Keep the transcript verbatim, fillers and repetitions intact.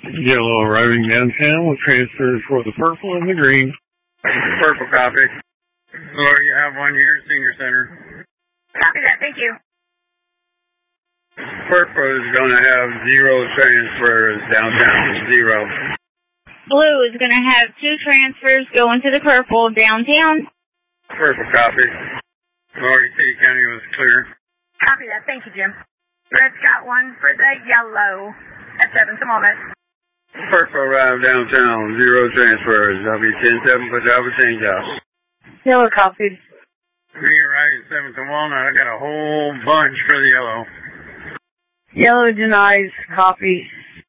Yellow arriving downtown with transfers for the purple and the green. Purple copy. Laura, you have one here, Senior Center. Copy that, thank you. Purple is going to have zero transfers downtown, zero. Blue is going to have two transfers going to the purple downtown. Purple copy. Laura, City County was clear. Copy that, thank you, Jim. Red's got one for the yellow at seventh a moment. Purple arrived downtown, zero transfers. That'll be ten seven for Java change out. Yellow copies. Green right, seventh and Walnut. I got a whole bunch for the yellow. Yellow denies copy.